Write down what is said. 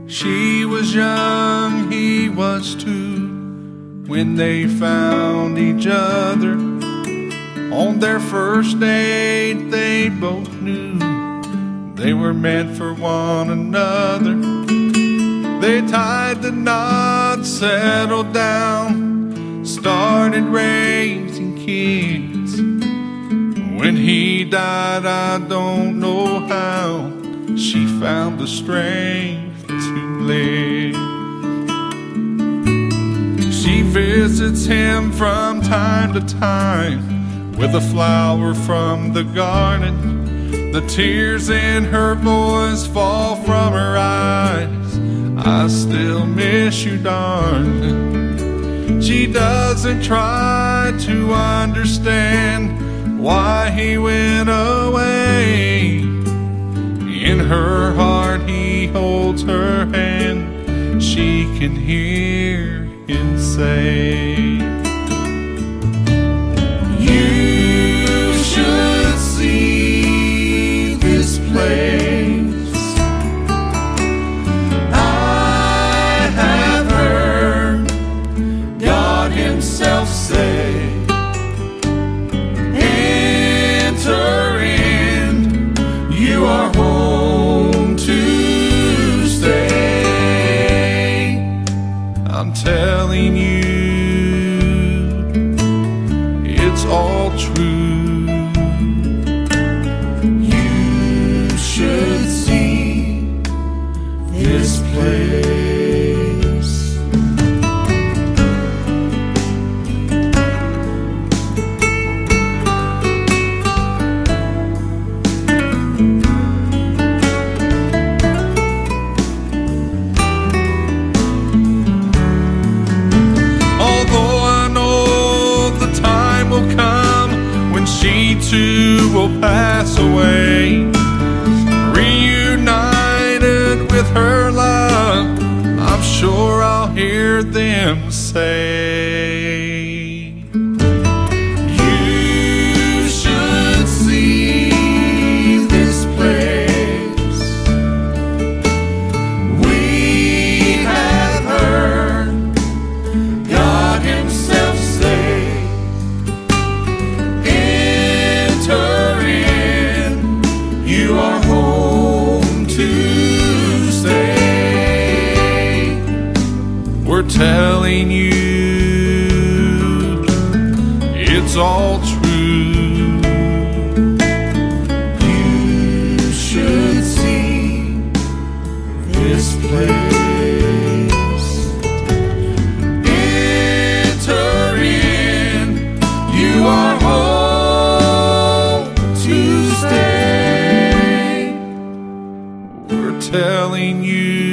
She was young, he was too, when they found each other. On their first date, they both knew they were meant for one another. They tied the knot, settled down, started raising kids. When he died, I don't know how she found the strength to live. She visits him from time to time with a flower from the garden. The tears in her voice fall from her eyes. I still miss you, darling. She doesn't try to understand why he went away. In her heart he holds her hand. She can hear him say, "You should see this place. I have heard God himself say, enter in, you are home to stay." I'm telling you, it's all true. You should see this place. She too will pass away, reunited with her love. I'm sure I'll hear them say, "You should see this place. We have heard God himself say, you are home to stay." We're telling you, it's all true. You should see this place. Enter in, you are home to stay. We're telling you,